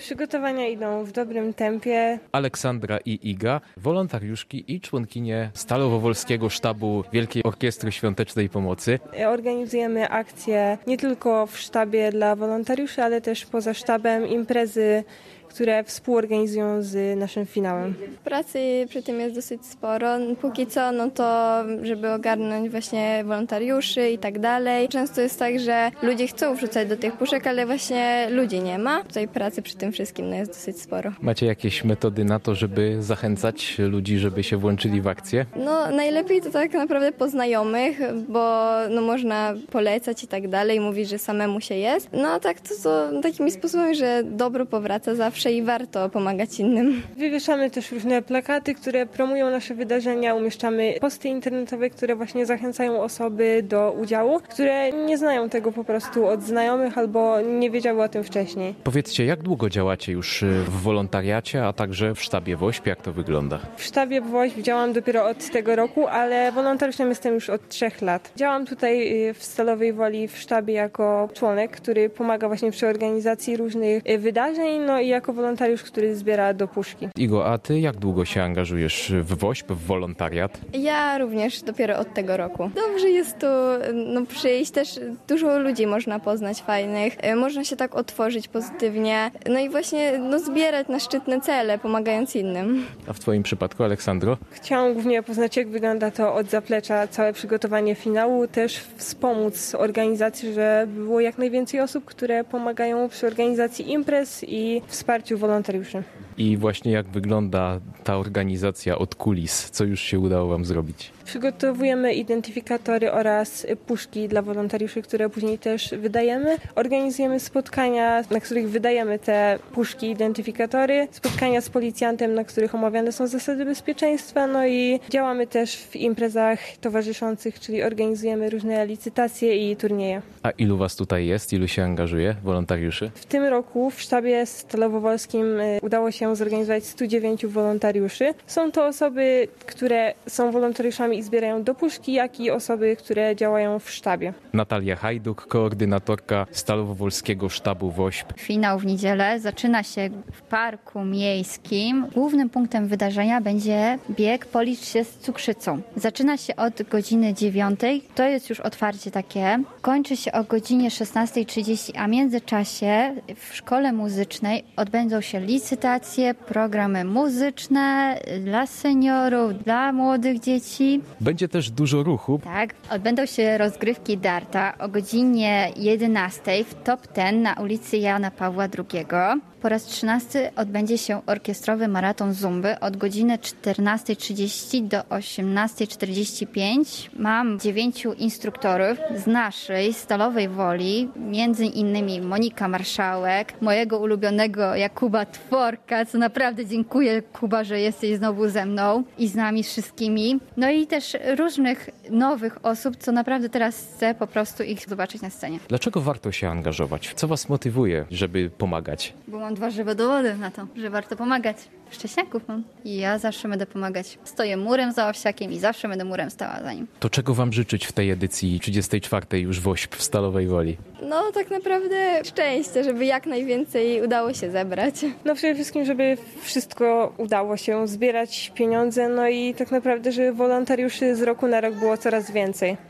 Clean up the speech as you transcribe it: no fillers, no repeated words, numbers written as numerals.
Przygotowania idą w dobrym tempie. Aleksandra i Iga, wolontariuszki i członkinie Stalowo-Wolskiego Sztabu Wielkiej Orkiestry Świątecznej Pomocy. Organizujemy akcje nie tylko w sztabie dla wolontariuszy, ale też poza sztabem, imprezy, które współorganizują z naszym finałem. Pracy przy tym jest dosyć sporo. Póki co, no to żeby ogarnąć właśnie wolontariuszy i tak dalej. Często jest tak, że ludzie chcą wrzucać do tych puszek, ale właśnie ludzi nie ma. Tutaj pracy przy tym wszystkim jest dosyć sporo. Macie jakieś metody na to, żeby zachęcać ludzi, żeby się włączyli w akcję? No najlepiej to tak naprawdę po znajomych, bo no można polecać i tak dalej, mówić, że samemu się jest. No a tak to takimi sposobami, że dobro powraca zawsze i warto pomagać innym. Wywieszamy też różne plakaty, które promują nasze wydarzenia, umieszczamy posty internetowe, które właśnie zachęcają osoby do udziału, które nie znają tego po prostu od znajomych albo nie wiedziały o tym wcześniej. Powiedzcie, jak długo działacie już w wolontariacie, a także w sztabie WOŚP? Jak to wygląda? W sztabie WOŚP działam dopiero od tego roku, ale wolontariuszem jestem już od 3 lat. Działam tutaj w Stalowej Woli w sztabie jako członek, który pomaga właśnie przy organizacji różnych wydarzeń, no i jako wolontariusz, który zbiera do puszki. Igo, a ty jak długo się angażujesz w WOŚP, w wolontariat? Ja również dopiero od tego roku. Dobrze jest tu przyjść, też dużo ludzi można poznać fajnych, można się tak otworzyć pozytywnie, no i właśnie zbierać na szczytne cele, pomagając innym. A w twoim przypadku, Aleksandro? Chciałam głównie poznać, jak wygląda to od zaplecza, całe przygotowanie finału, też wspomóc organizacji, żeby było jak najwięcej osób, które pomagają przy organizacji imprez i wsparciu wolontariuszy. I właśnie jak wygląda ta organizacja od kulis? Co już się udało wam zrobić? Przygotowujemy identyfikatory oraz puszki dla wolontariuszy, które później też wydajemy. Organizujemy spotkania, na których wydajemy te puszki, identyfikatory. Spotkania z policjantem, na których omawiane są zasady bezpieczeństwa. No i działamy też w imprezach towarzyszących, czyli organizujemy różne licytacje i turnieje. A ilu was tutaj jest? Ilu się angażuje wolontariuszy? W tym roku w sztabie Stalowo-Wolskim udało się zorganizować 109 wolontariuszy. Są to osoby, które są wolontariuszami i zbierają do puszki, jak i osoby, które działają w sztabie. Natalia Hajduk, koordynatorka Stalowo-Wolskiego Sztabu WOŚP. Finał w niedzielę zaczyna się w parku miejskim. Głównym punktem wydarzenia będzie bieg Policz się z cukrzycą. Zaczyna się od godziny 9. To jest już otwarcie takie. Kończy się o godzinie 16:30, a w międzyczasie w szkole muzycznej odbędą się licytacje, programy muzyczne dla seniorów, dla młodych dzieci. Będzie też dużo ruchu. Tak, odbędą się rozgrywki darta o godzinie 11 w Top Ten na ulicy Jana Pawła II. Po raz 13 odbędzie się orkiestrowy maraton zumby od godziny 14:30 do 18:45. Mam 9 instruktorów z naszej Stalowej Woli, między innymi Monika Marszałek, mojego ulubionego Jakuba Tworka, co naprawdę dziękuję, Kuba, że jesteś znowu ze mną i z nami wszystkimi. No i też różnych nowych osób, co naprawdę teraz chcę po prostu ich zobaczyć na scenie. Dlaczego warto się angażować? Co was motywuje, żeby pomagać? Bo mam 2 żywe dowody na to, że warto pomagać. Szcześniaków mam. I ja zawsze będę pomagać. Stoję murem za Owsiakiem i zawsze będę murem stała za nim. To czego wam życzyć w tej edycji 34. już WOŚP w Stalowej Woli? No tak naprawdę szczęście, żeby jak najwięcej udało się zebrać. No przede wszystkim, żeby wszystko udało się zbierać pieniądze, no i tak naprawdę, żeby wolontariuszy z roku na rok było coraz więcej.